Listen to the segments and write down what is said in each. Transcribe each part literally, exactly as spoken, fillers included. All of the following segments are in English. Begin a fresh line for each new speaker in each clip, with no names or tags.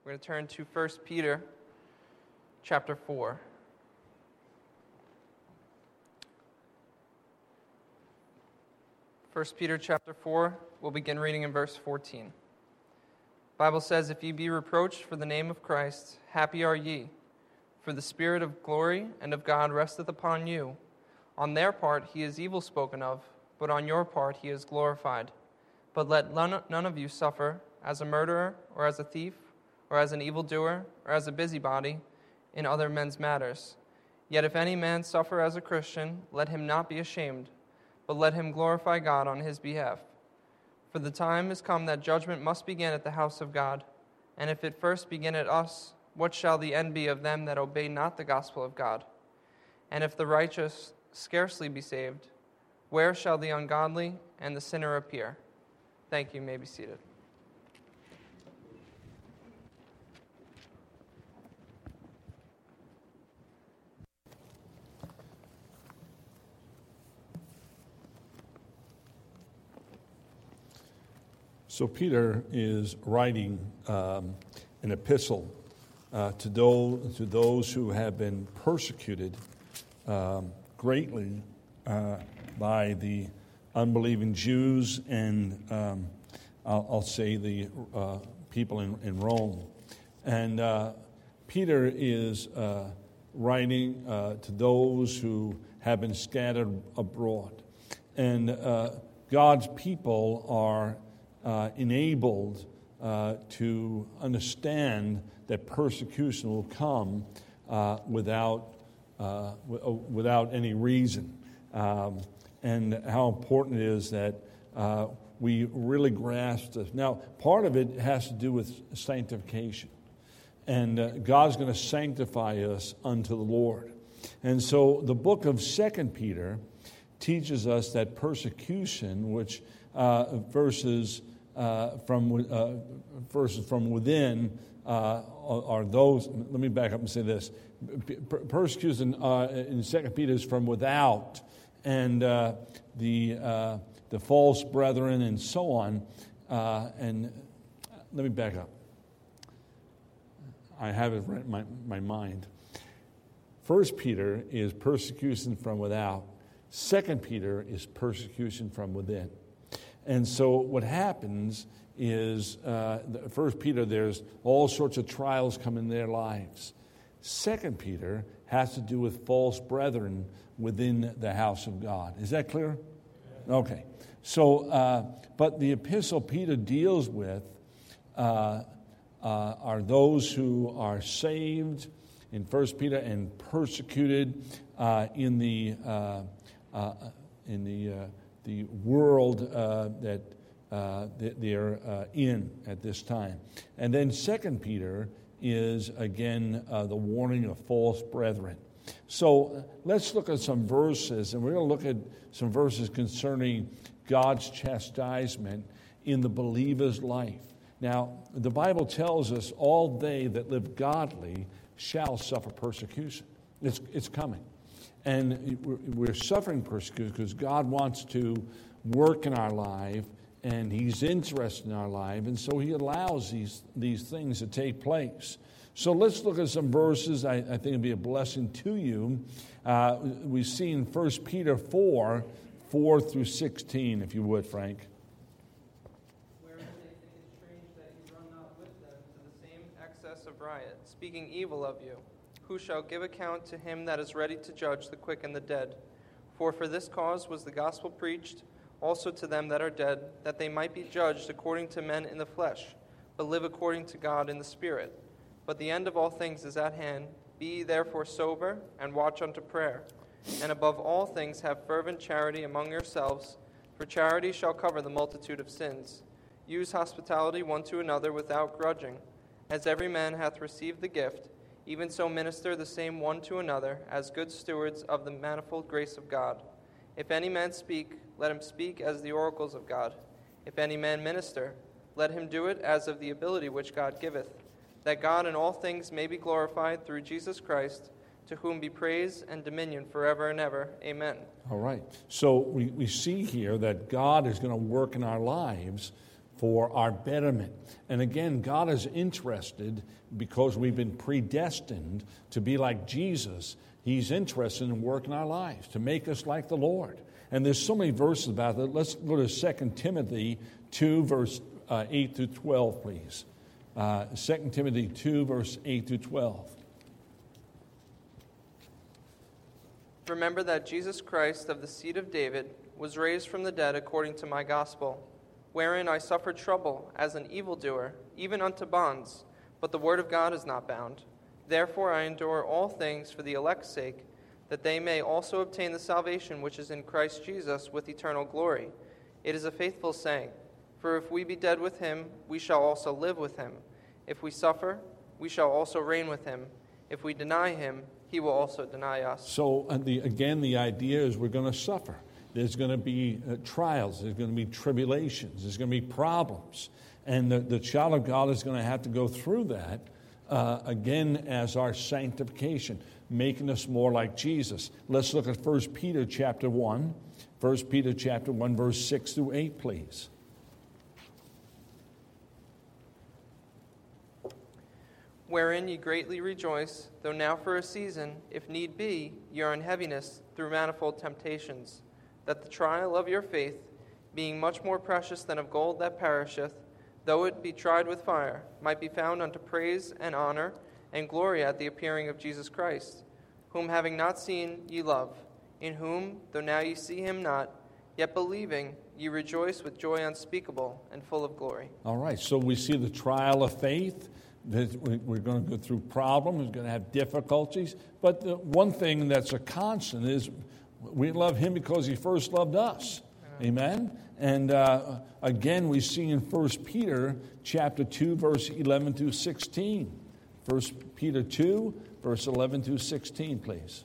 We're going to turn to First Peter chapter four. First Peter chapter four, we'll begin reading in verse fourteen. The Bible says, "If ye be reproached for the name of Christ, happy are ye, for the Spirit of glory and of God resteth upon you. On their part he is evil spoken of, but on your part he is glorified. But let none, none of you suffer as a murderer, or as a thief, or as an evildoer, or as a busybody in other men's matters. Yet if any man suffer as a Christian, let him not be ashamed, but let him glorify God on his behalf. For the time is come that judgment must begin at the house of God. And if it first begin at us, what shall the end be of them that obey not the gospel of God? And if the righteous scarcely be saved, where shall the ungodly and the sinner appear?" Thank you. You may be seated.
So Peter is writing um, an epistle uh, to, those, to those who have been persecuted um, greatly uh, by the unbelieving Jews and um, I'll, I'll say the uh, people in, in Rome. And uh, Peter is uh, writing uh, to those who have been scattered abroad. And uh, God's people are Uh, enabled uh, to understand that persecution will come uh, without uh, w- without any reason, um, and how important it is that uh, we really grasp this. Now, part of it has to do with sanctification, and uh, God's going to sanctify us unto the Lord. And so, the book of Second Peter teaches us that persecution, which uh, verses Uh, from uh, verses from within uh, are those. Let me back up and say this: per- persecution uh, in Second Peter is from without, and uh, the uh, the false brethren and so on. Uh, and let me back up. I have it right in my, my mind. First Peter is persecution from without. Second Peter is persecution from within. And so what happens is, uh, First Peter, there's all sorts of trials come in their lives. Second Peter has to do with false brethren within the house of God. Is that clear? Okay. So, uh, but the epistle Peter deals with uh, uh, are those who are saved in First Peter and persecuted uh, in the uh, uh, in the uh, the world uh, that uh, they're uh, in at this time. And then Second Peter is, again, uh, the warning of false brethren. So let's look at some verses, and we're going to look at some verses concerning God's chastisement in the believer's life. Now, the Bible tells us all they that live godly shall suffer persecution. It's, it's coming. And we're suffering persecution because God wants to work in our life, and He's interested in our life, and so He allows these, these things to take place. So let's look at some verses I, I think will be a blessing to you. Uh, we see in First Peter four, four through sixteen, if you would, Frank.
"Wherein they think it strange that you run not with them to the same excess of riot, speaking evil of you. Who shall give account to him that is ready to judge the quick and the dead? For for this cause was the gospel preached also to them that are dead, that they might be judged according to men in the flesh, but live according to God in the Spirit. But the end of all things is at hand. Be ye therefore sober, and watch unto prayer. And above all things have fervent charity among yourselves, for charity shall cover the multitude of sins. Use hospitality one to another without grudging. As every man hath received the gift, even so minister the same one to another, as good stewards of the manifold grace of God. If any man speak, let him speak as the oracles of God. If any man minister, let him do it as of the ability which God giveth, that God in all things may be glorified through Jesus Christ, to whom be praise and dominion forever and ever. Amen."
All right. So we, we see here that God is going to work in our lives for our betterment. And again, God is interested because we've been predestined to be like Jesus. He's interested in working our lives to make us like the Lord. And there's so many verses about that. Let's go to Second Timothy two, verse uh, eight through twelve, please. Uh, Second Timothy two, verse eight through twelve.
Remember that Jesus Christ of the seed of David was raised from the dead according to my gospel, wherein I suffered trouble as an evildoer, even unto bonds, but the word of God is not bound. Therefore I endure all things for the elect's sake, that they may also obtain the salvation which is in Christ Jesus with eternal glory. It is a faithful saying, for if we be dead with him, we shall also live with him. If we suffer, we shall also reign with him. If we deny him, he will also deny us.
So uh, the, again, the idea is we're going to suffer. There's going to be uh, trials. There's going to be tribulations. There's going to be problems. And the, the child of God is going to have to go through that, uh, again, as our sanctification, making us more like Jesus. Let's look at First Peter chapter one. First Peter chapter one, verse six through eight, please.
Wherein ye greatly rejoice, though now for a season, if need be, ye are in heaviness through manifold temptations, that the trial of your faith, being much more precious than of gold that perisheth, though it be tried with fire, might be found unto praise and honor and glory at the appearing of Jesus Christ, whom having not seen ye love, in whom, though now ye see him not, yet believing, ye rejoice with joy unspeakable and full of glory.
All right, so we see the trial of faith. We're going to go through problems, we're going to have difficulties, but the one thing that's a constant is we love him because he first loved us. Amen? And uh, again, we see in First Peter chapter two, verse eleven through sixteen. First Peter two, verse eleven through sixteen, please.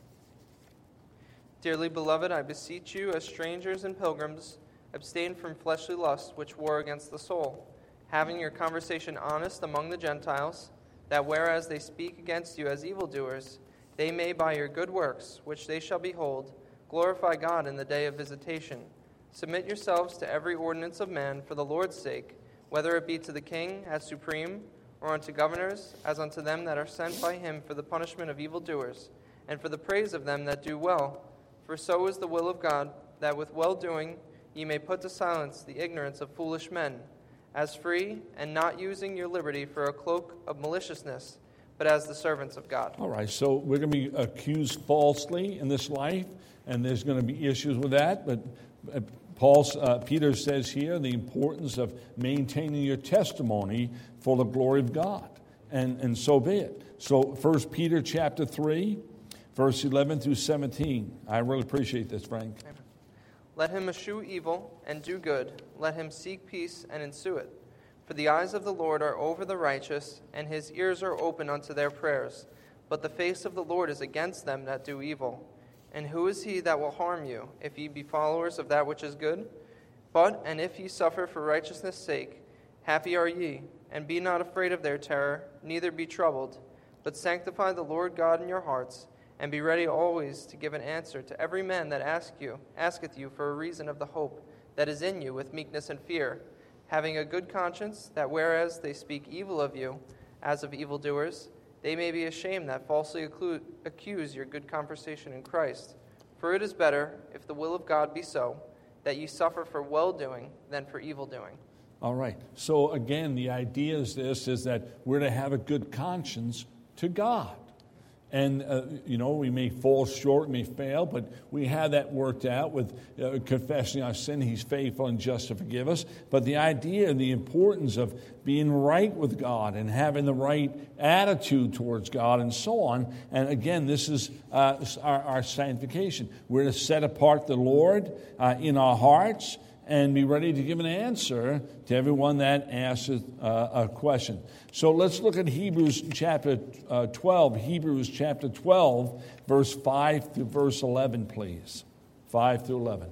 Dearly beloved, I beseech you, as strangers and pilgrims, abstain from fleshly lusts which war against the soul, having your conversation honest among the Gentiles, that whereas they speak against you as evildoers, they may by your good works, which they shall behold, glorify God in the day of visitation. Submit yourselves to every ordinance of man for the Lord's sake, whether it be to the king as supreme, or unto governors, as unto them that are sent by him for the punishment of evildoers, and for the praise of them that do well. For so is the will of God, that with well-doing ye may put to silence the ignorance of foolish men, as free, and not using your liberty for a cloak of maliciousness, but as the servants of God.
All right, so we're going to be accused falsely in this life, and there's going to be issues with that, but Paul, uh, Peter says here the importance of maintaining your testimony for the glory of God, and, and so be it. So First Peter chapter three, verse eleven through seventeen. I really appreciate this, Frank.
Amen. Let him eschew evil and do good. Let him seek peace and ensue it. For the eyes of the Lord are over the righteous, and his ears are open unto their prayers. But the face of the Lord is against them that do evil. And who is he that will harm you, if ye be followers of that which is good? But, and if ye suffer for righteousness' sake, happy are ye, and be not afraid of their terror, neither be troubled. But sanctify the Lord God in your hearts, and be ready always to give an answer to every man that ask you, asketh you for a reason of the hope that is in you with meekness and fear, having a good conscience, that whereas they speak evil of you, as of evildoers, they may be ashamed that falsely accuse your good conversation in Christ. For it is better, if the will of God be so, that ye suffer for well-doing than for evil-doing.
All right. So again, the idea is this, is that we're to have a good conscience to God. And, uh, you know, we may fall short, may fail, but we have that worked out with uh, confessing our sin. He's faithful and just to forgive us. But the idea and the importance of being right with God and having the right attitude towards God and so on. And again, this is uh, our, our sanctification. We're to set apart the Lord uh, in our hearts and be ready to give an answer to everyone that asks uh, a question. So let's look at Hebrews chapter uh, twelve. Hebrews chapter twelve, verse five through verse eleven, please. five through eleven.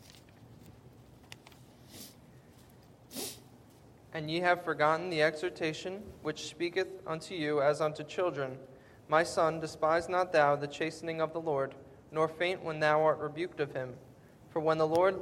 And ye have forgotten the exhortation which speaketh unto you as unto children. My son, despise not thou the chastening of the Lord, nor faint when thou art rebuked of him. For when the Lord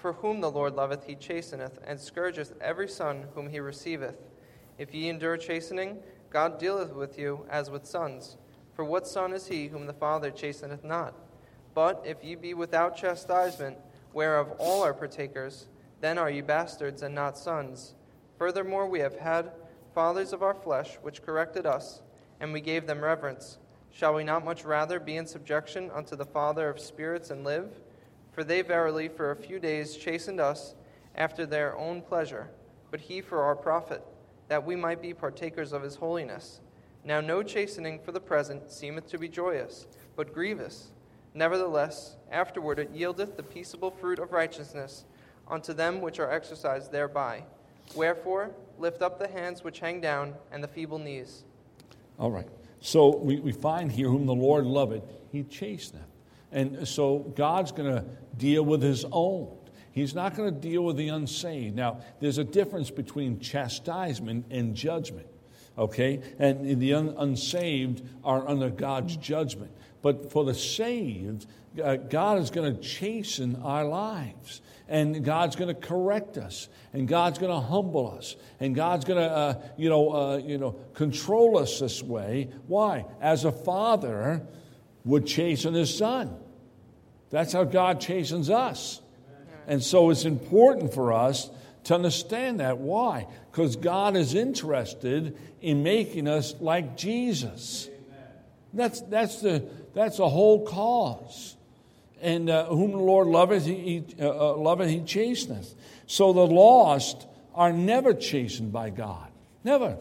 For whom the Lord loveth, he chasteneth, and scourgeth every son whom he receiveth. If ye endure chastening, God dealeth with you as with sons. For what son is he whom the Father chasteneth not? But if ye be without chastisement, whereof all are partakers, then are ye bastards and not sons. Furthermore, we have had fathers of our flesh, which corrected us, and we gave them reverence. Shall we not much rather be in subjection unto the Father of spirits and live? For they verily for a few days chastened us after their own pleasure, but he for our profit, that we might be partakers of his holiness. Now no chastening for the present seemeth to be joyous, but grievous. Nevertheless, afterward it yieldeth the peaceable fruit of righteousness unto them which are exercised thereby. Wherefore, lift up the hands which hang down, and the feeble knees.
All right. So we, we find here, whom the Lord loveth, he chasteneth. And so God's going to deal with his own. He's not going to deal with the unsaved. Now, there's a difference between chastisement and judgment, okay? And the un- unsaved are under God's judgment. But for the saved, uh, God is going to chasten our lives. And God's going to correct us. And God's going to humble us. And God's going to, uh, you know, uh, you know, control us this way. Why? As a father would chasten his son. That's how God chastens us. And so it's important for us to understand that. Why? Because God is interested in making us like Jesus. That's that's the that's the whole cause. And uh, whom the Lord loveth, he, he uh, loveth, he chasteneth. So the lost are never chastened by God. Never.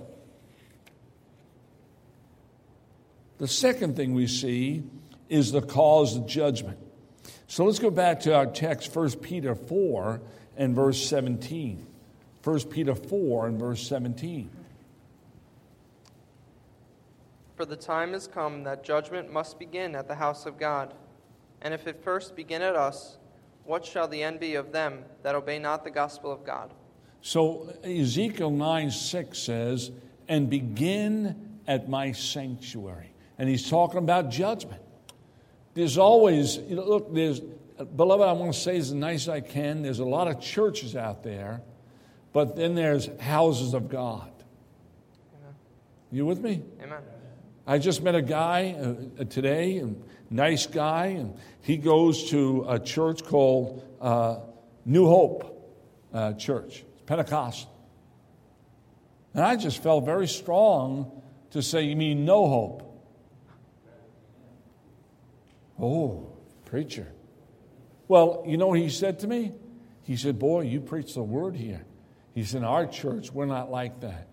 The second thing we see is the cause of judgment. So let's go back to our text, First Peter four and verse seventeen. First Peter four and verse seventeen.
For the time is come that judgment must begin at the house of God. And if it first begin at us, what shall the end be of them that obey not the gospel of God? So
Ezekiel nine six says, and begin at my sanctuary. And he's talking about judgment. There's always, you know, look, there's, beloved, I want to say as nice as I can, there's a lot of churches out there, but then there's houses of God. Amen. You with me?
Amen.
I just met a guy uh, today, a nice guy, and he goes to a church called uh, New Hope uh, Church. It's Pentecostal. And I just felt very strong to say, you mean no hope? Oh, preacher. Well, you know what he said to me? He said, boy, you preach the word here. He said, in our church, we're not like that.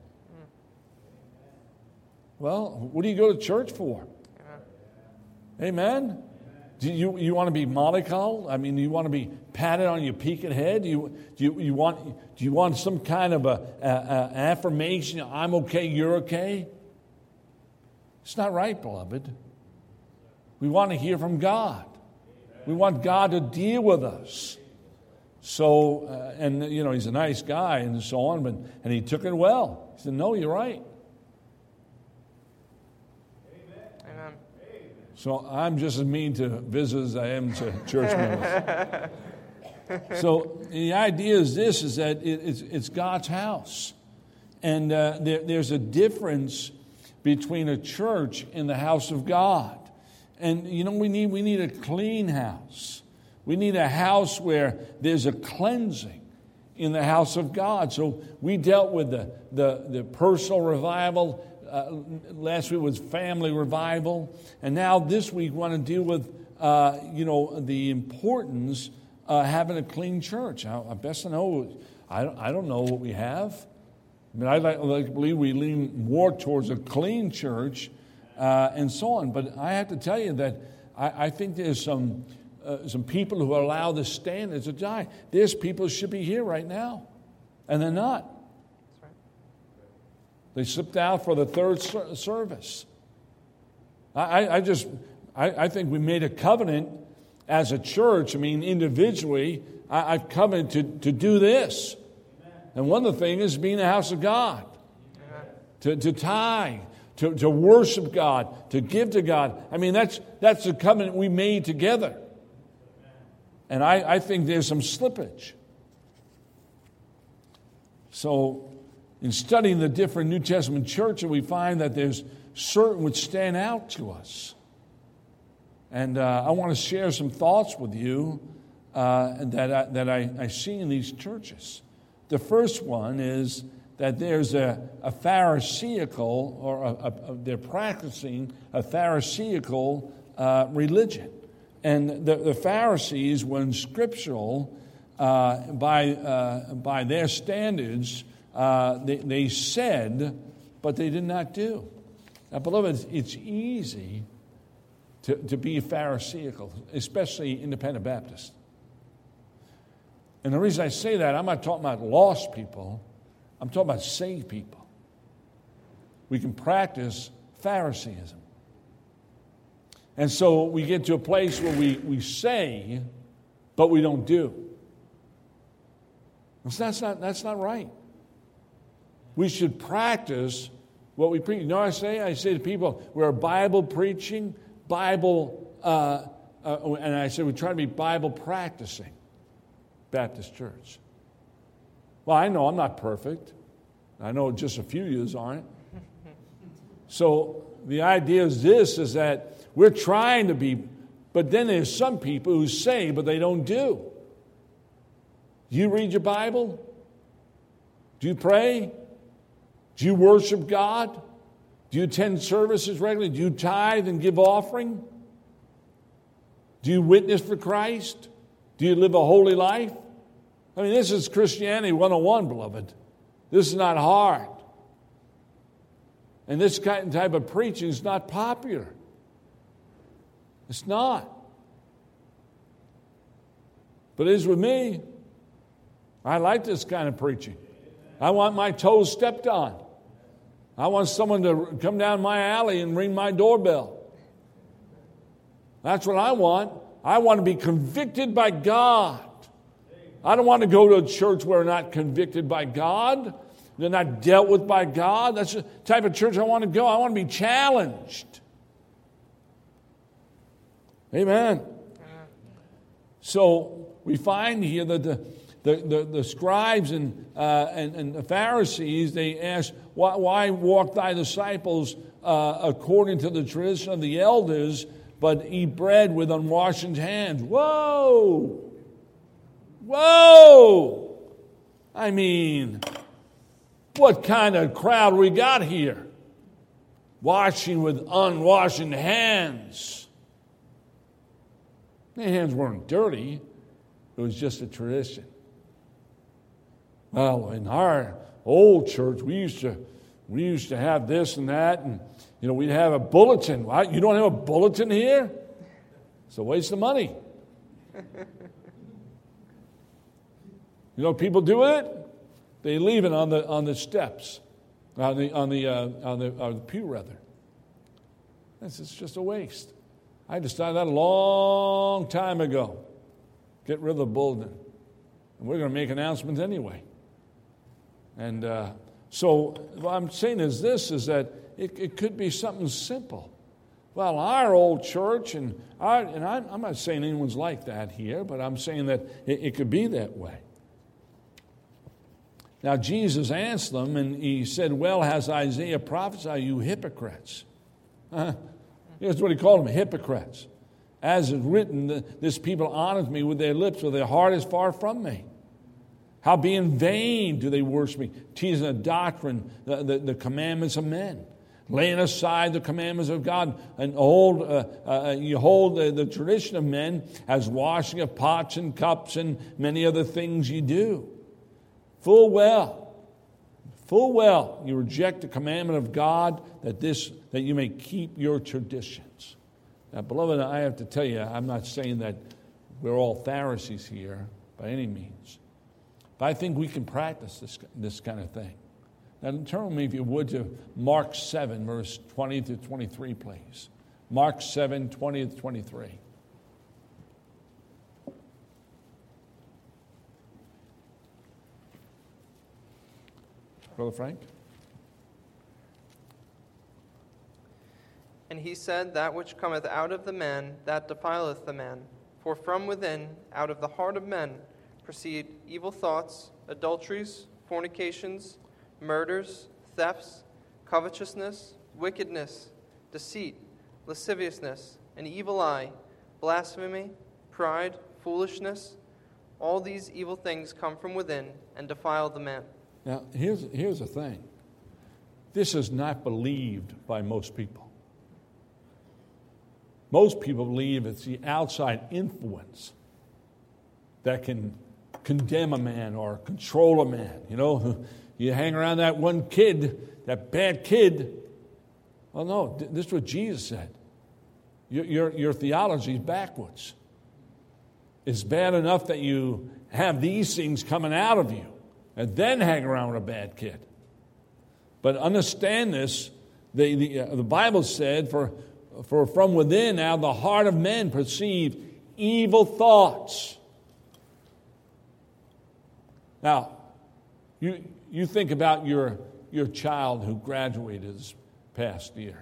Well, what do you go to church for? Amen? Amen? Do you, you want to be mollycoddled? I mean, do you want to be patted on your peaked head? Do you, do you, you want, do you want some kind of a, a, a affirmation, I'm okay, you're okay? It's not right, beloved. We want to hear from God. We want God to deal with us. So, uh, and, you know, he's a nice guy and so on, but, and he took it well. He said, no, you're right.
Amen.
So I'm just as mean to visitors as I am to church members. So the idea is this, is that it, it's, it's God's house. And uh, there, there's a difference between a church and the house of God. And, you know, we need we need a clean house. We need a house where there's a cleansing in the house of God. So we dealt with the, the, the personal revival. Uh, last week was family revival. And now this week we want to deal with, uh, you know, the importance of having a clean church. I, I best to know, I don't, I don't know what we have. I mean, I like, like to believe we lean more towards a clean church. Uh, and so on. But I have to tell you that I, I think there's some uh, some people who allow the standards to die. There's people who should be here right now, and they're not.
That's right.
They slipped out for the third ser- service. I, I just, I, I think we made a covenant as a church. I mean, individually, I, I've covenanted to, to do this. Amen. And one of the things is being the house of God, Amen. to to tithe. To, to worship God, to give to God. I mean, that's that's the covenant we made together. And I, I think there's some slippage. So in studying the different New Testament churches, we find that there's certain which stand out to us. And uh, I want to share some thoughts with you uh, that, I, that I, I see in these churches. The first one is that there's a, a Pharisaical, or a, a, a, they're practicing a Pharisaical uh, religion. And the, the Pharisees were unscriptural uh, by, uh, by their standards. Uh, they, they said, but they did not do. Now, beloved, it's easy to, to be Pharisaical, especially independent Baptist. And the reason I say that, I'm not talking about lost people. I'm talking about saved people. We can practice Pharisaism. And so we get to a place where we, we say, but we don't do. That's not, that's not right. We should practice what we preach. You know what I say? I say to people, we're Bible preaching, Bible, uh, uh, and I say we try to be Bible practicing Baptist church. Well, I know I'm not perfect. I know just a few of you aren't. So the idea is this, is that we're trying to be, but then there's some people who say, but they don't do. Do you read your Bible? Do you pray? Do you worship God? Do you attend services regularly? Do you tithe and give offering? Do you witness for Christ? Do you live a holy life? I mean, this is Christianity one oh one, beloved. This is not hard. And this kind of type of preaching is not popular. It's not. But it is with me. I like this kind of preaching. I want my toes stepped on. I want someone to come down my alley and ring my doorbell. That's what I want. I want to be convicted by God. I don't want to go to a church where we're not convicted by God. They're not dealt with by God. That's the type of church I want to go. I want to be challenged. Amen. So we find here that the the, the, the scribes and, uh, and and the Pharisees, they ask, why, why walk thy disciples uh, according to the tradition of the elders, but eat bread with unwashed hands? Whoa! Whoa! I mean, what kind of crowd we got here? Washing with unwashed hands. Their hands weren't dirty. It was just a tradition. Well, in our old church, we used to we used to have this and that, and you know, we'd have a bulletin. What? You don't have a bulletin here? It's a waste of money. You know what people do with it? They leave it on the on the steps, on the on the uh, on the, on the pew rather. That's it's just a waste. I decided that a long time ago. Get rid of the bulletin, and we're going to make announcements anyway. And uh, so what I'm saying is this: is that it, it could be something simple. Well, our old church, and our, and I'm, I'm not saying anyone's like that here, but I'm saying that it, it could be that way. Now, Jesus answered them, and he said, well, has Isaiah prophesied, you hypocrites? Uh, here's what he called them, hypocrites. As is written, this people honors me with their lips, but their heart is far from me. How be in vain do they worship me, teaching a doctrine, the, the, the commandments of men, laying aside the commandments of God, and hold, uh, uh, you hold the, the tradition of men as washing of pots and cups and many other things you do. Full well, full well, you reject the commandment of God that this that you may keep your traditions. Now, beloved, I have to tell you, I'm not saying that we're all Pharisees here by any means, but I think we can practice this this kind of thing. Now, turn with me, if you would, to Mark seven, verse twenty to twenty-three, please. Mark seven, twenty to twenty-three. Brother Frank?
And he said, that which cometh out of the man, that defileth the man. For from within, out of the heart of men, proceed evil thoughts, adulteries, fornications, murders, thefts, covetousness, wickedness, deceit, lasciviousness, an evil eye, blasphemy, pride, foolishness. All these evil things come from within and defile the man.
Now, here's, here's the thing. This is not believed by most people. Most people believe it's the outside influence that can condemn a man or control a man. You know, you hang around that one kid, that bad kid. Well, no, this is what Jesus said. Your, your, your theology is backwards. It's bad enough that you have these things coming out of you and then hang around with a bad kid. But understand this, the, the, uh, the Bible said, for, for from within now the heart of men perceive evil thoughts. Now, you, you think about your, your child who graduated this past year.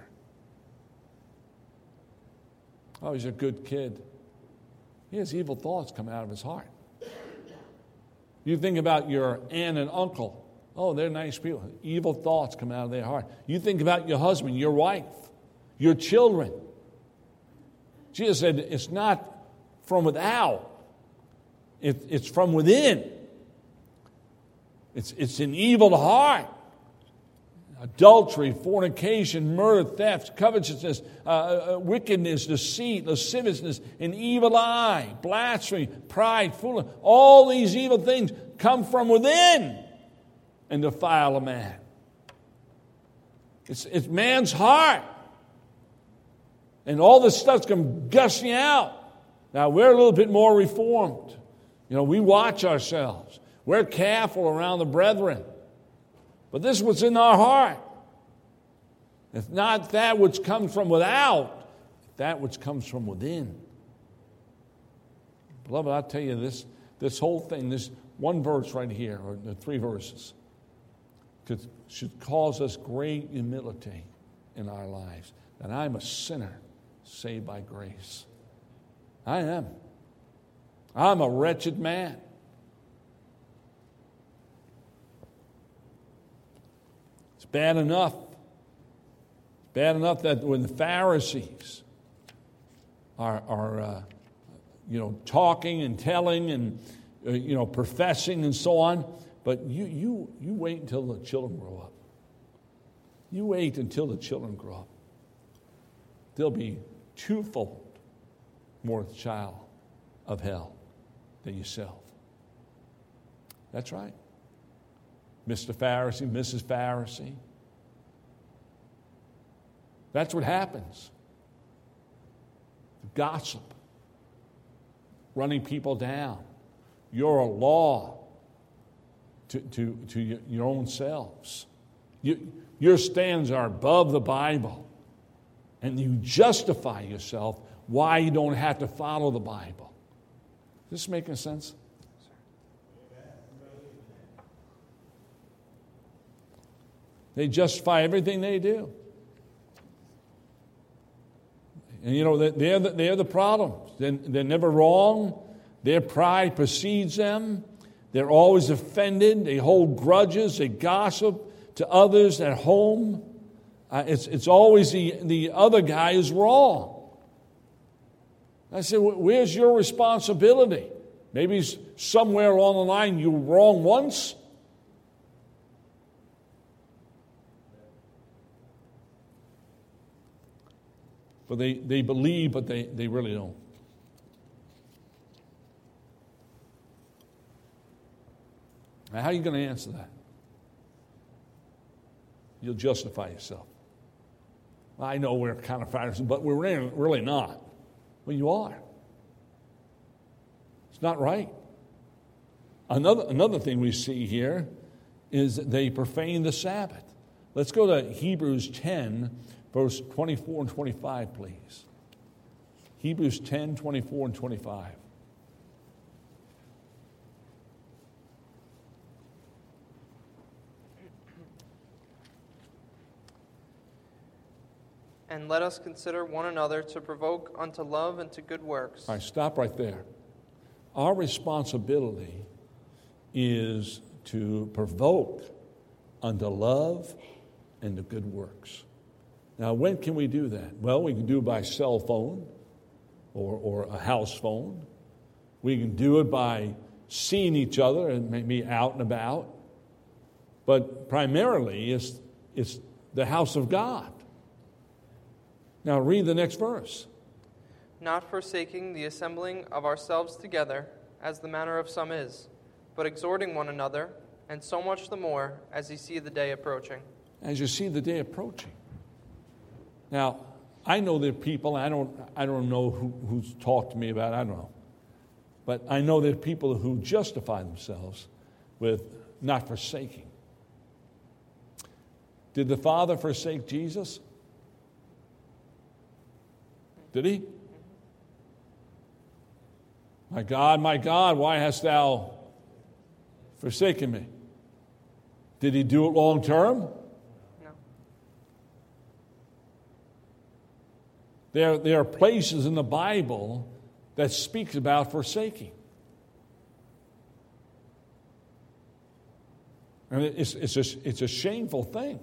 Oh, he's a good kid. He has evil thoughts come out of his heart. You think about your aunt and uncle. Oh, they're nice people. Evil thoughts come out of their heart. You think about your husband, your wife, your children. Jesus said it's not from without. It, it's from within. It's, it's an evil heart. Adultery, fornication, murder, theft, covetousness, uh, uh, wickedness, deceit, lasciviousness, an evil eye, blasphemy, pride, foolishness. All these evil things come from within and defile a man. It's, it's man's heart. And all this stuff's come gushing out. Now, we're a little bit more reformed. You know, we watch ourselves. We're careful around the brethren. But this is what's in our heart. It's not that which comes from without, that which comes from within. Beloved, I'll tell you this, this whole thing, this one verse right here, or the three verses, could, should cause us great humility in our lives. That I'm a sinner saved by grace. I am. I'm a wretched man. Bad enough. Bad enough that when the Pharisees are, are uh, you know, talking and telling and, uh, you know, professing and so on, but you, you, you wait until the children grow up. You wait until the children grow up. They'll be twofold more child of hell than yourself. That's right. Mister Pharisee, Missus Pharisee. That's what happens. Gossip. Running people down. You're a law to, to, to your own selves. You, your stands are above the Bible. And you justify yourself why you don't have to follow the Bible. Is this making sense? They justify everything they do. And you know, they're the, they're the problem. They're, they're never wrong. Their pride precedes them. They're always offended. They hold grudges. They gossip to others at home. Uh, it's, it's always the, the other guy is wrong. I said, where's your responsibility? Maybe somewhere along the line you were wrong once. But they, they believe, but they, they really don't. Now, how are you going to answer that? You'll justify yourself. I know we're kind of Pharisees, but we're really not. Well, you are. It's not right. Another, another thing we see here is that they profane the Sabbath. Let's go to Hebrews ten, verse twenty-four and twenty-five, please. Hebrews ten, twenty-four and twenty-five.
And let us consider one another to provoke unto love and to good works.
All right, stop right there. Our responsibility is to provoke unto love and to good works. Now, when can we do that? Well, we can do it by cell phone or, or a house phone. We can do it by seeing each other and maybe out and about. But primarily, it's, it's the house of God. Now, read the next verse.
Not forsaking the assembling of ourselves together, as the manner of some is, but exhorting one another, and so much the more as you see the day approaching.
As you see the day approaching. Now, I know there are people, I don't, I don't know who, who's talked to me about it, I don't know. But I know there are people who justify themselves with not forsaking. Did the Father forsake Jesus? Did he? My God, my God, why hast thou forsaken me? Did he do it long term?
No.
There, there are places in the Bible that speaks about forsaking. And it's, it's, a, it's a shameful thing.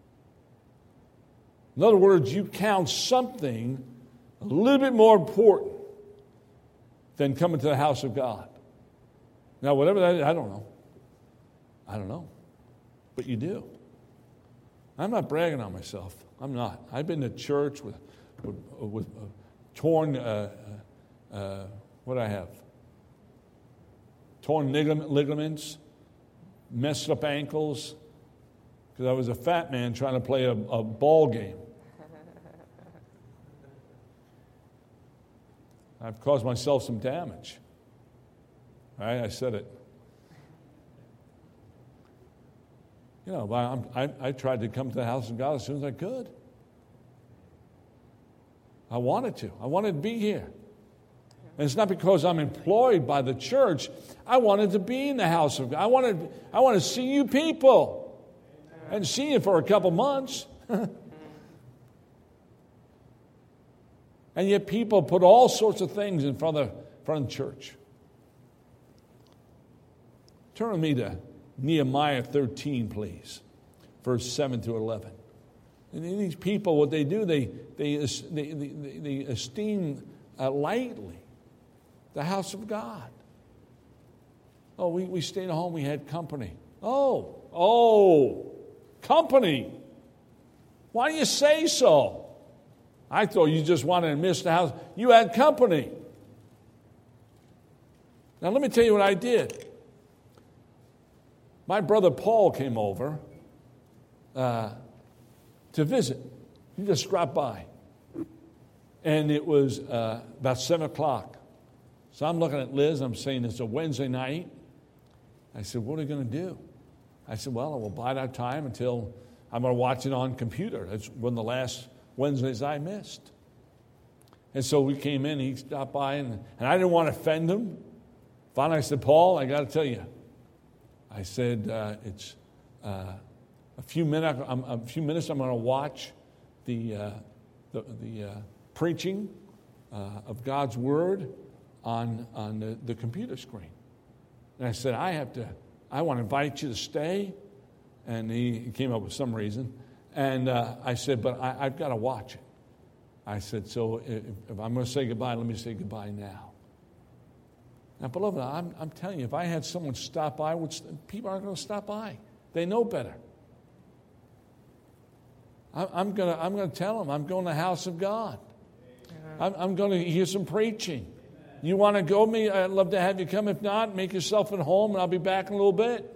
In other words, you count something a little bit more important than coming to the house of God. Now, whatever that is, I don't know. I don't know. But you do. I'm not bragging on myself. I'm not. I've been to church with, with, with uh, torn, uh, uh, what do I have? Torn ligament, ligaments, messed up ankles, because I was a fat man trying to play a, a ball game. I've caused myself some damage. All right, I said it. You know, I'm, I, I tried to come to the house of God as soon as I could. I wanted to. I wanted to be here. And it's not because I'm employed by the church. I wanted to be in the house of God. I wanted, I want to see you people. I hadn't seen you for a couple months. And yet people put all sorts of things in front of, front of the church. Turn with me to Nehemiah thirteen, please. Verse seven through eleven. And these people, what they do, they, they, they, they, they esteem uh, lightly the house of God. Oh, we, we stayed at home, we had company. Oh, oh, company. Why do you say so? I thought you just wanted to miss the house. You had company. Now, let me tell you what I did. My brother Paul came over uh, to visit. He just dropped by. And it was uh, about seven o'clock. So I'm looking at Liz. I'm saying, it's a Wednesday night. I said, what are we going to do? I said, well, we'll bide our time until I'm going to watch it on computer. That's one of the last Wednesdays I missed. And so we came in, he stopped by, and, and I didn't want to offend him. Finally, I said, Paul, I got to tell you. I said, uh, it's uh, a few minutes. I'm, a few minutes. I'm going to watch the uh, the, the uh, preaching uh, of God's word on on the, the computer screen. And I said, I have to. I want to invite you to stay. And he, he came up with some reason. And uh, I said, but I, I've got to watch it. I said, so if, if I'm going to say goodbye, let me say goodbye now. Now, beloved, I'm, I'm telling you, if I had someone stop by, would, people aren't going to stop by. They know better. I, I'm going to I'm going to tell them, I'm going to the house of God. I'm, I'm going to hear some preaching. You want to go me? I'd love to have you come. If not, make yourself at home, and I'll be back in a little bit.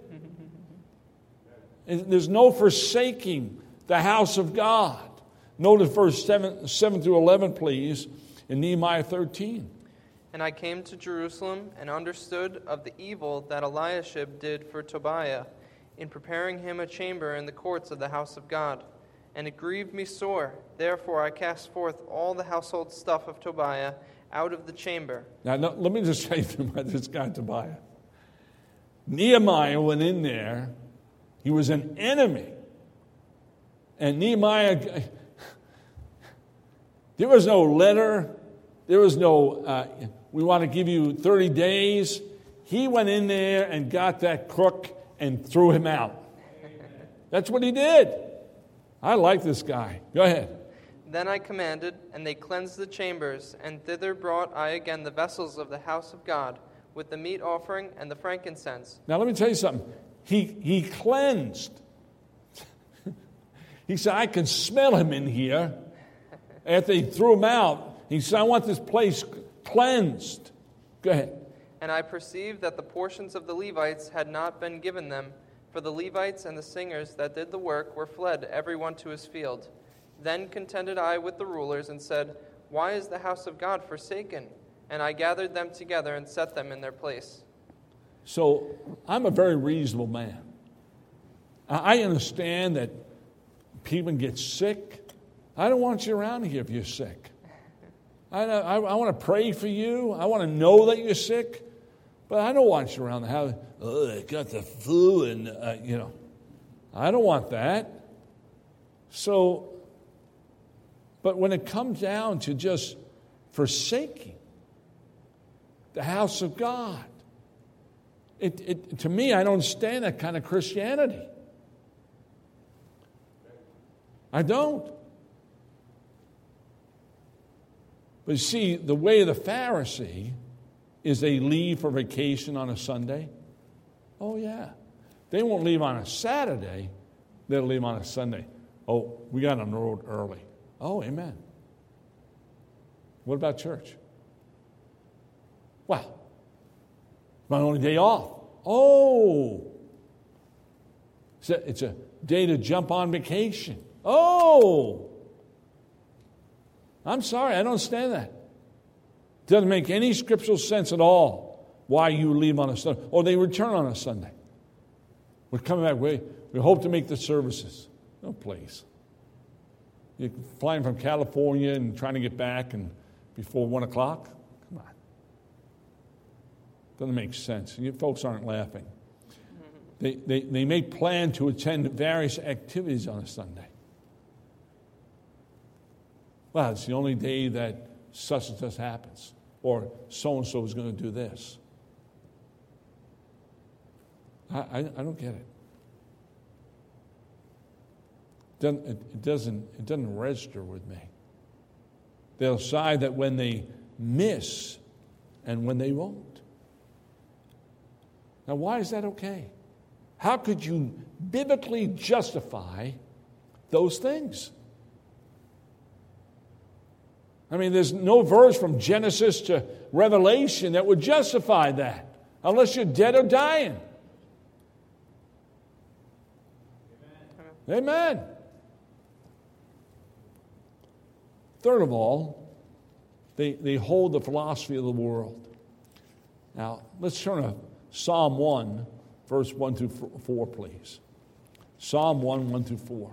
There's no forsaking the house of God. Notice verse seven, seven through eleven, please, in Nehemiah thirteen.
And I came to Jerusalem and understood of the evil that Eliashib did for Tobiah in preparing him a chamber in the courts of the house of God. And it grieved me sore. Therefore I cast forth all the household stuff of Tobiah out of the chamber.
Now, no, let me just say about this guy Tobiah. Nehemiah went in there. He was an enemy. And Nehemiah, there was no letter. There was no, uh, we want to give you thirty days. He went in there and got that crook and threw him out. That's what he did. I like this guy. Go ahead.
Then I commanded, and they cleansed the chambers, and thither brought I again the vessels of the house of God, with the meat offering and the frankincense.
Now let me tell you something. He, he cleansed. He said, I can smell him in here. After he threw him out, he said, I want this place cleansed. Go ahead.
And I perceived that the portions of the Levites had not been given them, for the Levites and the singers that did the work were fled, every one to his field. Then contended I with the rulers and said, Why is the house of God forsaken? And I gathered them together and set them in their place.
So I'm a very reasonable man. I understand that people get sick. I don't want you around here if you're sick. I, I, I want to pray for you. I want to know that you're sick. But I don't want you around the house. Oh, I got the flu and, uh, you know. I don't want that. So, but when it comes down to just forsaking the house of God, it, it, to me, I don't understand that kind of Christianity. I don't. But you see, the way of the Pharisee is they leave for vacation on a Sunday. Oh, yeah. They won't leave on a Saturday. They'll leave on a Sunday. Oh, we got on the road early. Oh, amen. What about church? Well, my only day off. Oh. It's a, it's a day to jump on vacation. Oh. I'm sorry, I don't understand that. Doesn't make any scriptural sense at all why you leave on a Sunday. Or they return on a Sunday. We're coming back. We, we hope to make the services. No, please. You're flying from California and trying to get back and before one o'clock? Come on. Doesn't make sense. You folks aren't laughing. They, they, they may plan to attend various activities on a Sunday. Well, it's the only day that such and such happens. Or so-and-so is going to do this. I, I, I don't get it. Doesn't, it, it, doesn't, it doesn't register with me. They'll decide that when they miss and when they won't. Now, why is that okay? How could you biblically justify those things? I mean, there's no verse from Genesis to Revelation that would justify that, unless you're dead or dying. Amen. Amen. Third of all, they, they hold the philosophy of the world. Now, let's turn to Psalm one, verse one through four, please. Psalm one, one through four.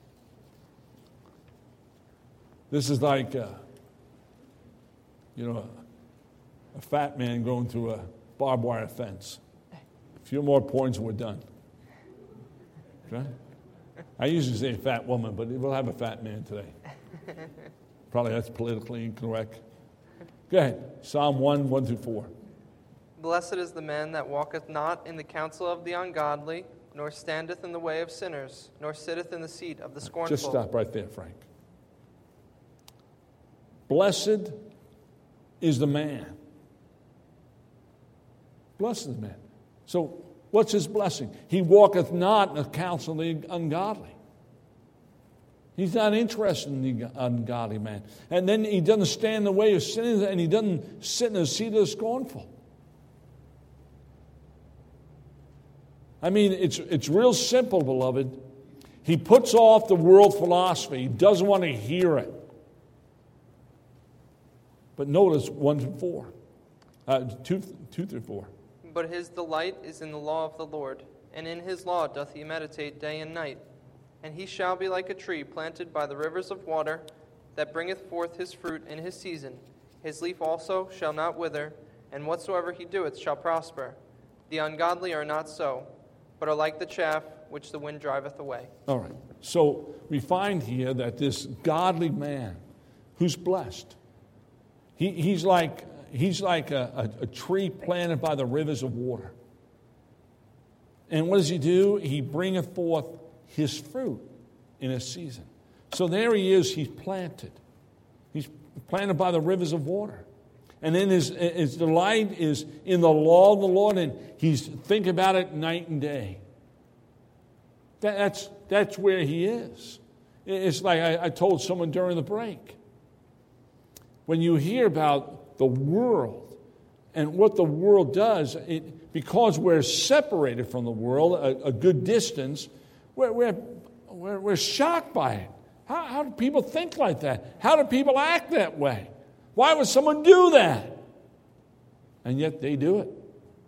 This is like, a, you know, a, a fat man going through a barbed wire fence. A few more points and we're done. Okay? I usually say a fat woman, but we'll have a fat man today. Probably that's politically incorrect. Go ahead. Psalm one, one through four.
Blessed is the man that walketh not in the counsel of the ungodly, nor standeth in the way of sinners, nor sitteth in the seat of the scornful.
Just stop right there, Frank. Blessed is the man. Blessed is the man. So, what's his blessing? He walketh not in the counsel of the ungodly. He's not interested in the ungodly man. And then he doesn't stand in the way of sinners, and he doesn't sit in the seat of the scornful. I mean, it's it's real simple, beloved. He puts off the world philosophy. He doesn't want to hear it. But notice one through four. Uh, two, two through four.
But his delight is in the law of the Lord, and in his law doth he meditate day and night. And he shall be like a tree planted by the rivers of water, that bringeth forth his fruit in his season. His leaf also shall not wither, and whatsoever he doeth shall prosper. The ungodly are not so, but are like the chaff which the wind driveth away.
All right. So we find here that this godly man who's blessed, he, he's like he's like a, a, a tree planted by the rivers of water. And what does he do? He bringeth forth his fruit in his season. So there he is, he's planted. He's planted by the rivers of water. And then his, his delight is in the law of the Lord, and he's thinking about it night and day. That, that's, that's where he is. It's like I, I told someone during the break. When you hear about the world and what the world does, it, because we're separated from the world a, a good distance, we're, we're, we're, we're shocked by it. How, how do people think like that? How do people act that way? Why would someone do that? And yet they do it.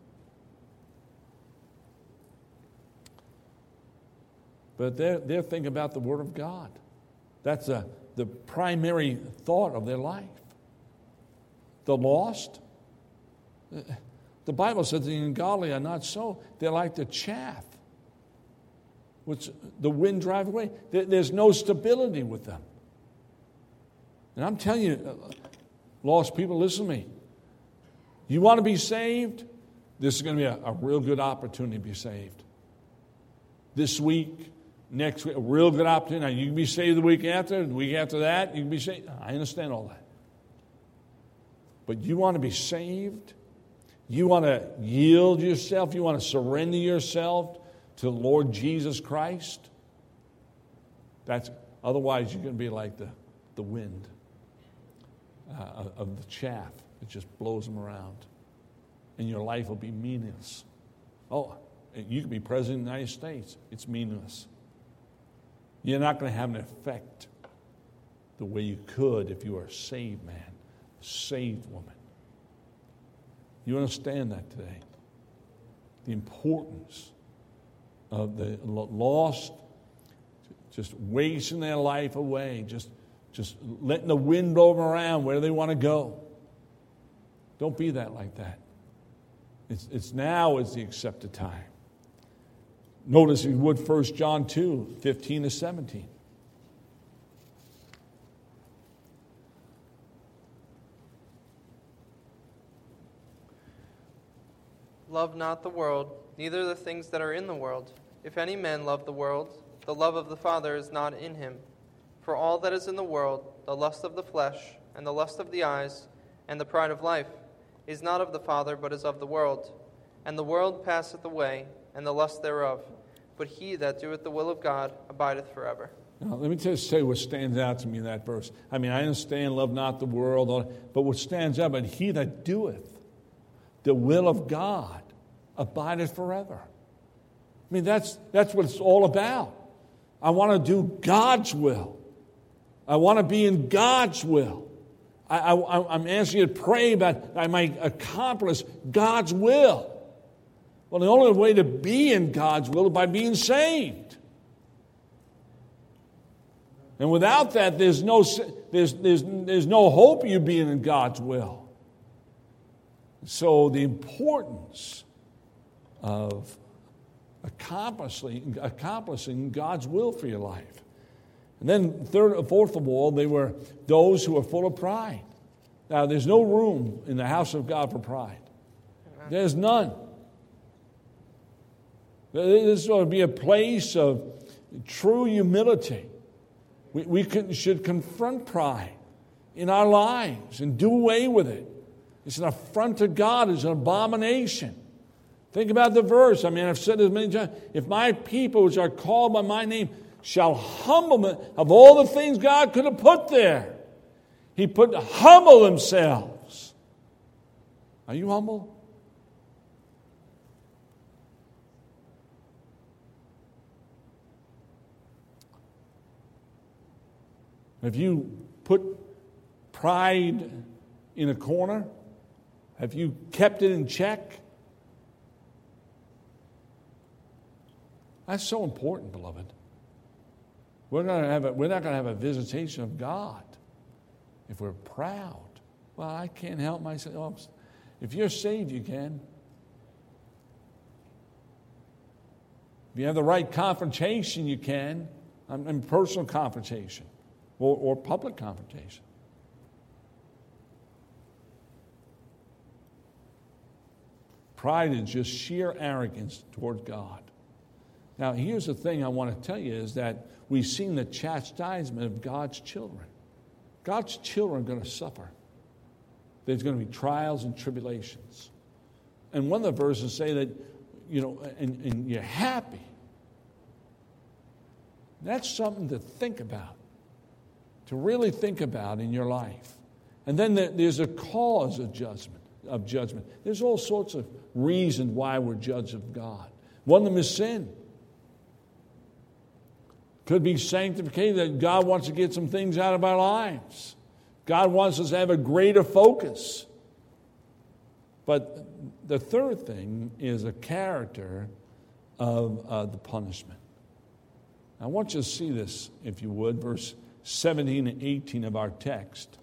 But they're, they're thinking about the Word of God. That's a, the primary thought of their life. The lost. The Bible says the ungodly are not so. They're like the chaff, which the wind drives away. There, there's no stability with them. And I'm telling you, lost people, listen to me. You want to be saved? This is going to be a, a real good opportunity to be saved. This week, next week, a real good opportunity. Now, you can be saved the week after, the week after that, you can be saved. I understand all that. But you want to be saved? You want to yield yourself? You want to surrender yourself to the Lord Jesus Christ? That's, otherwise, you're going to be like the, the wind uh, of the chaff. It just blows them around. And your life will be meaningless. Oh, you could be president of the United States. It's meaningless. You're not going to have an effect the way you could if you were a saved man, a saved woman. You understand that today? The importance of the lost just wasting their life away, just, just letting the wind blow them around where they want to go. Don't be that like that. It's, it's now is the accepted time. Notice if you would First John two, fifteen to seventeen.
Love not the world, neither the things that are in the world. If any man love the world, the love of the Father is not in him. For all that is in the world, the lust of the flesh, and the lust of the eyes, and the pride of life, is not of the Father, but is of the world. And the world passeth away, and the lust thereof. But he that doeth the will of God abideth forever.
Now, let me just say what stands out to me in that verse. I mean, I understand love not the world, but what stands out, but he that doeth the will of God abideth forever. I mean, that's, that's what it's all about. I want to do God's will. I want to be in God's will. I, I, I'm asking you to pray about that I might accomplish God's will. Well, the only way to be in God's will is by being saved. And without that, there's no, there's, there's, there's no hope of you being in God's will. So the importance of accomplishing, accomplishing God's will for your life. And then third, fourth of all, they were those who are full of pride. Now, there's no room in the house of God for pride. There's none. This ought to be a place of true humility. We, we can, should confront pride in our lives and do away with it. It's an affront to God. It's an abomination. Think about the verse. I mean, I've said this many times. If my people, which are called by my name, shall humble them, of all the things God could have put there, he put humble themselves. Are you humble? Have you put pride in a corner? Have you kept it in check? That's so important, beloved. We're going to have a, we're not going to have a visitation of God if we're proud. Well, I can't help myself. If you're saved, you can. If you have the right confrontation, you can. I mean, personal confrontation or, or public confrontation. Pride is just sheer arrogance toward God. Now, here's the thing I want to tell you is that we've seen the chastisement of God's children. God's children are going to suffer. There's going to be trials and tribulations. And one of the verses say that, you know, and, and you're happy. That's something to think about, to really think about in your life. And then there's a cause of judgment. Of judgment. There's all sorts of reasons why we're judged of God. One of them is sin. Could be sanctification, that God wants to get some things out of our lives. God wants us to have a greater focus. But the third thing is a character of uh, the punishment. I want you to see this, if you would, verse seventeen and eighteen of our text.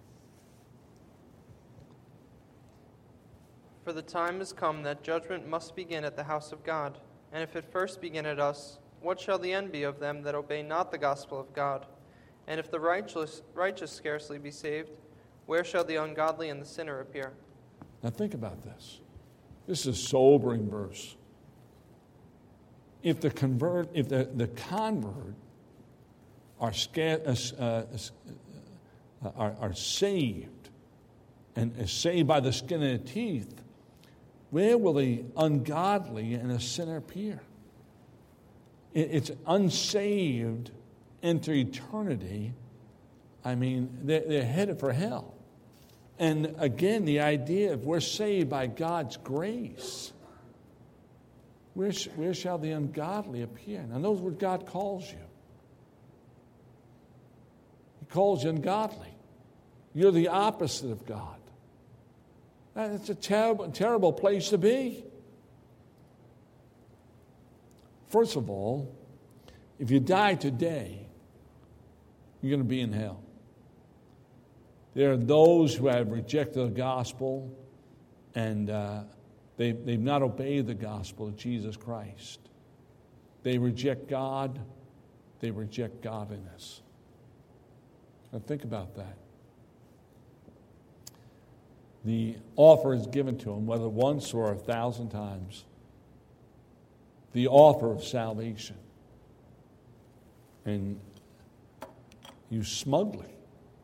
For the time has come that judgment must begin at the house of God. And if it first begin at us, what shall the end be of them that obey not the gospel of God? And if the righteous, righteous scarcely be saved, where shall the ungodly and the sinner appear?
Now think about this. This is a sobering verse. If the convert, if the, the convert are, sca- uh, uh, are, are saved and is saved by the skin of the teeth, where will the ungodly and the sinner appear? It's unsaved enter eternity. I mean, they're, they're headed for hell. And again, the idea of we're saved by God's grace. Where, sh- where shall the ungodly appear? Now, notice what God calls you. He calls you ungodly. You're the opposite of God. It's a terrible, terrible place to be. First of all, if you die today, you're going to be in hell. There are those who have rejected the gospel and uh, they, they've not obeyed the gospel of Jesus Christ. They reject God. They reject godliness. Now think about that. The offer is given to them, whether once or a thousand times. The offer of salvation. And you smugly,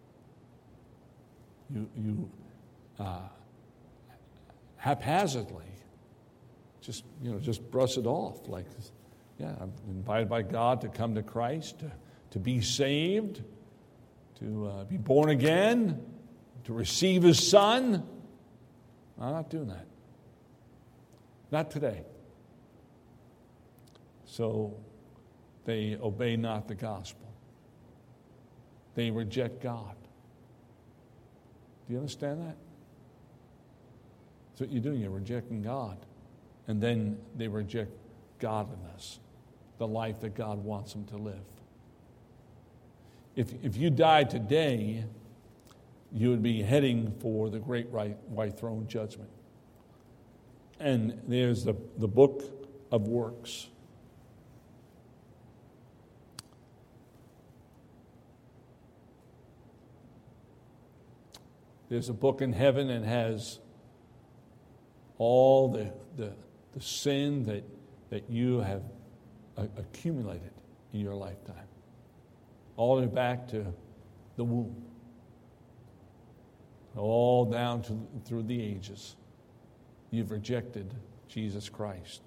you, you uh, haphazardly, just, you know, just brush it off. Like, yeah, I'm invited by God to come to Christ, to, to be saved, to uh, be born again, to receive His Son. I'm not doing that. Not today. So they obey not the gospel. They reject God. Do you understand that? That's what you're doing. You're rejecting God. And then they reject godliness, the life that God wants them to live. If, if you died today, you would be heading for the great white throne judgment. And there's the, the book of works. There's a book in heaven that has all the, the, the sin that, that you have a, accumulated in your lifetime. All the way back to the womb. All down to, through the ages. You've rejected Jesus Christ.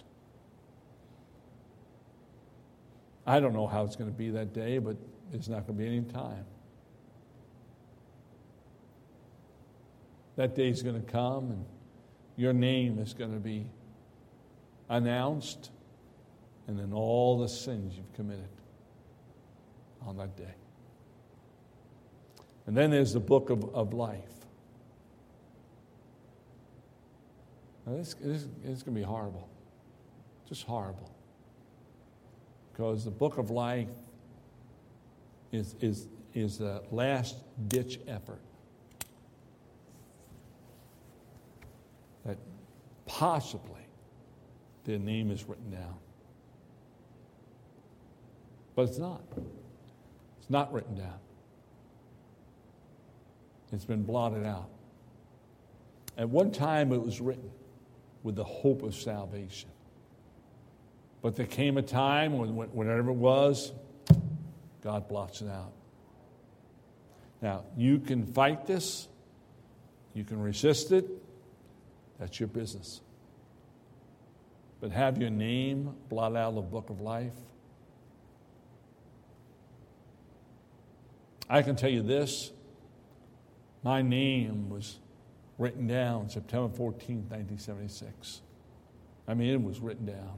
I don't know how it's going to be that day, but it's not going to be any time. That day is going to come, and your name is going to be announced, and then all the sins you've committed on that day. And then there's the book of, of life. Now this, this it's going to be horrible. Just horrible. Because the book of life is, is, is the last-ditch effort that possibly their name is written down. But it's not. It's not written down. It's been blotted out. At one time it was written with the hope of salvation. But there came a time when, whenever it was, God blots it out. Now, you can fight this. You can resist it. That's your business. But have your name blotted out of the book of life? I can tell you this. My name was written down September fourteenth, nineteen seventy-six. I mean, it was written down.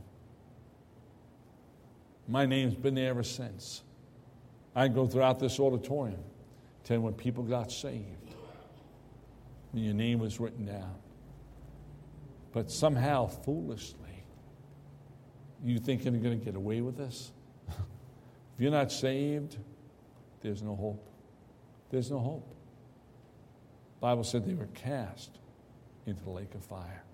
My name's been there ever since. I go throughout this auditorium, telling when people got saved. And your name was written down. But somehow, foolishly, you think you're going to get away with this? If you're not saved, there's no hope. There's no hope. The Bible said they were cast into the lake of fire.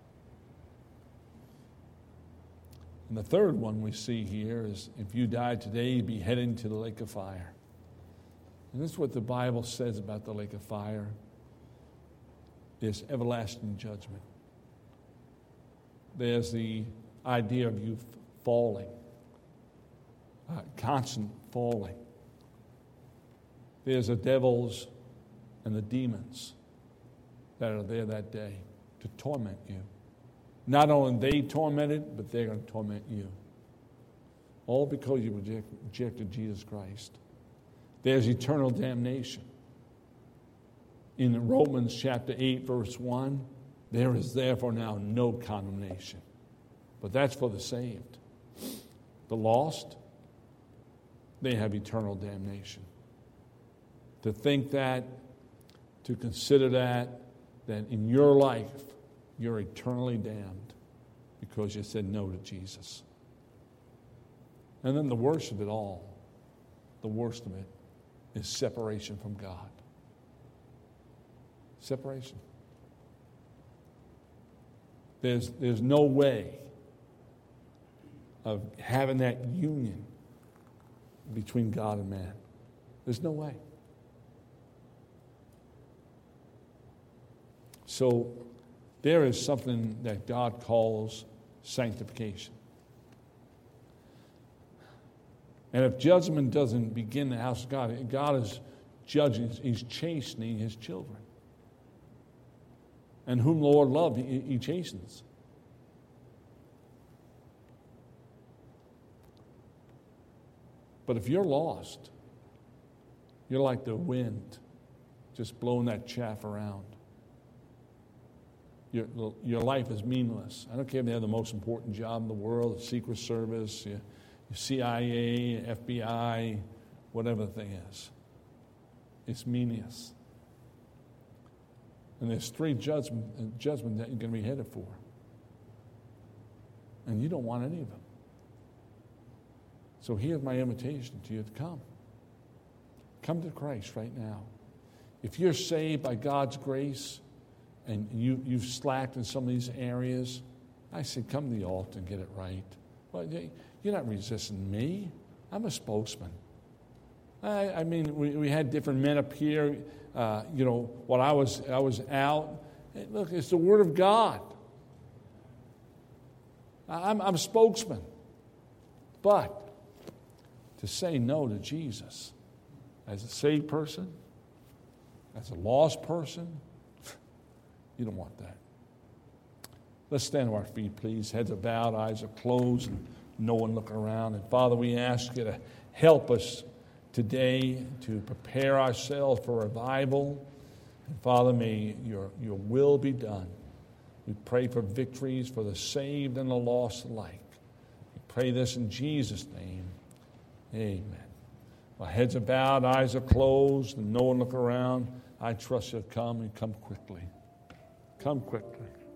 And the third one we see here is if you died today, you'd be heading to the lake of fire. And this is what the Bible says about the lake of fire. There's everlasting judgment. There's the idea of you falling, uh, constant falling. There's the devils and the demons that are there that day to torment you. Not only they tormented, but they're going to torment you. All because you reject, rejected Jesus Christ. There's eternal damnation. In Romans chapter eight, verse one, there is therefore now no condemnation. But that's for the saved. The lost, they have eternal damnation. To think that, to consider that, that in your life, you're eternally damned because you said no to Jesus. And then the worst of it all, the worst of it, is separation from God. Separation. There's, there's no way of having that union between God and man. There's no way. So there is something that God calls sanctification. And if judgment doesn't begin the house of God, God is judging, He's chastening His children. And whom the Lord loves, He, he chastens. But if you're lost, you're like the wind, just blowing that chaff around. Your, your life is meaningless. I don't care if they have the most important job in the world, the Secret Service, your, your C I A, F B I, whatever the thing is. It's meaningless. And there's three judgment, judgment that you're going to be headed for. And you don't want any of them. So here's my invitation to you to come. Come to Christ right now. If you're saved by God's grace and you, you've slacked in some of these areas, I say come to the altar and get it right. Well, you're not resisting me. I'm a spokesman. I, I mean, we, we had different men up here. Uh, you know, while I was I was out, hey, look, it's the Word of God. I'm, I'm a spokesman. But to say no to Jesus as a saved person, as a lost person, you don't want that. Let's stand to our feet, please. Heads are bowed, eyes are closed, and no one looking around. And Father, we ask you to help us today to prepare ourselves for revival. And Father, may your, your will be done. We pray for victories for the saved and the lost alike. We pray this in Jesus' name. Amen. While heads are bowed, eyes are closed, and no one look around, I trust you'll come and come quickly. Come quickly.